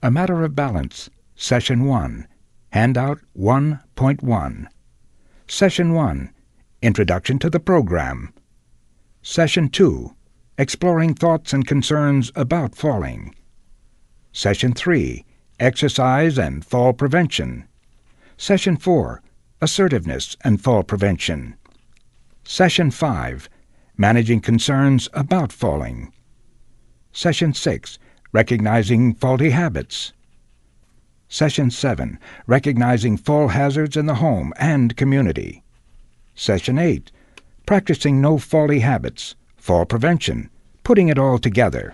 A Matter of Balance, Session 1, Handout 1.1. Session 1, Introduction to the Program. Session 2, Exploring Thoughts and Concerns about Falling. Session 3, Exercise and Fall Prevention. Session 4, Assertiveness and Fall Prevention. Session 5, Managing Concerns about Falling. Session 6, Recognizing Faulty Habits. Session 7, Recognizing Fall Hazards in the Home and Community. Session 8, Practicing No Faulty Habits, Fall Prevention, Putting it All Together.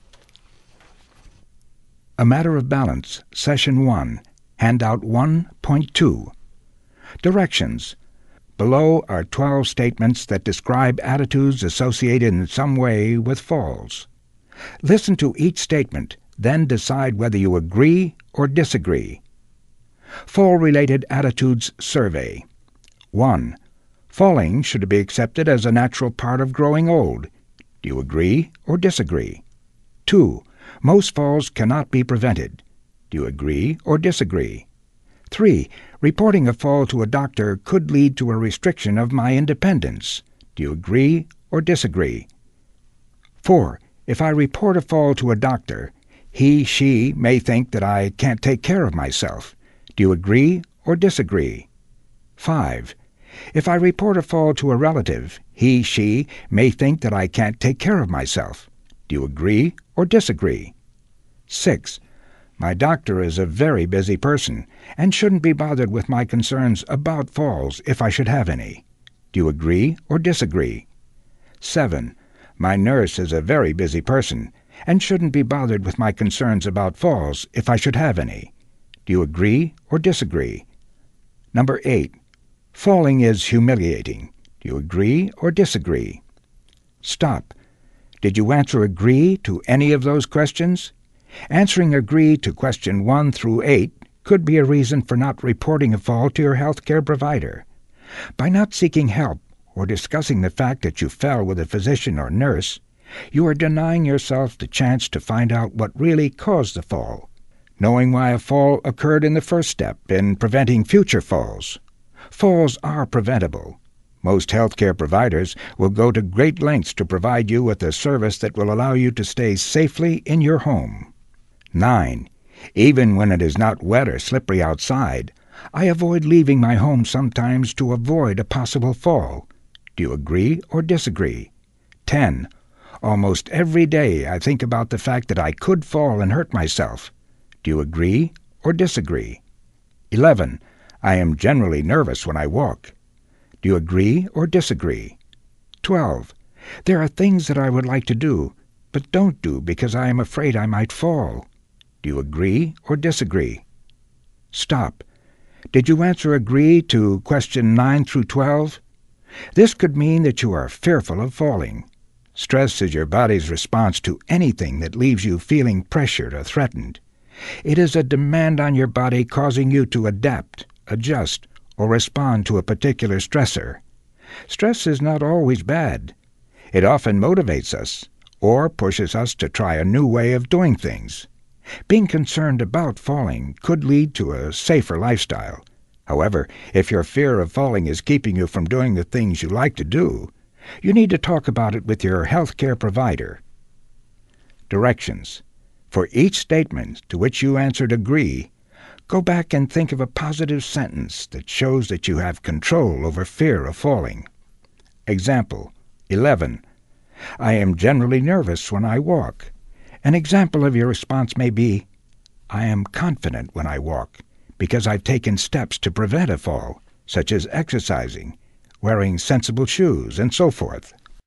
A Matter of Balance, Session 1, Handout 1.2. Directions. Below are 12 statements that describe attitudes associated in some way with falls. Listen to each statement, then decide whether you agree or disagree. Fall-related attitudes survey. 1. Falling should be accepted as a natural part of growing old. Do you agree or disagree? 2. Most falls cannot be prevented. Do you agree or disagree? 3. Reporting a fall to a doctor could lead to a restriction of my independence. Do you agree or disagree? 4. If I report a fall to a doctor, he/she may think that I can't take care of myself. Do you agree or disagree? 5. If I report a fall to a relative, he/she may think that I can't take care of myself. Do you agree or disagree? 6. My doctor is a very busy person and shouldn't be bothered with my concerns about falls if I should have any. Do you agree or disagree? 7. My nurse is a very busy person and shouldn't be bothered with my concerns about falls if I should have any. Do you agree or disagree? Number 8. Falling is humiliating. Do you agree or disagree? Stop. Did you answer agree to any of those questions? Answering agree to question 1 through 8 could be a reason for not reporting a fall to your health care provider. By not seeking help or discussing the fact that you fell with a physician or nurse, you are denying yourself the chance to find out what really caused the fall. Knowing why a fall occurred in the first step in preventing future falls. Falls are preventable. Most healthcare providers will go to great lengths to provide you with a service that will allow you to stay safely in your home. 9. Even when it is not wet or slippery outside, I avoid leaving my home sometimes to avoid a possible fall. Do you agree or disagree? 10. Almost every day I think about the fact that I could fall and hurt myself. Do you agree or disagree? 11. I am generally nervous when I walk. Do you agree or disagree? 12. There are things that I would like to do, but don't do because I am afraid I might fall. Do you agree or disagree? Stop. Did you answer agree to question 9 through 12? This could mean that you are fearful of falling. Stress is your body's response to anything that leaves you feeling pressured or threatened. It is a demand on your body causing you to adapt, adjust, or respond to a particular stressor. Stress is not always bad. It often motivates us or pushes us to try a new way of doing things. Being concerned about falling could lead to a safer lifestyle. However, if your fear of falling is keeping you from doing the things you like to do, you need to talk about it with your health care provider. Directions. For each statement to which you answered agree, go back and think of a positive sentence that shows that you have control over fear of falling. Example 11. I am generally nervous when I walk. An example of your response may be, I am confident when I walk because I've taken steps to prevent a fall, such as exercising, wearing sensible shoes, and so forth.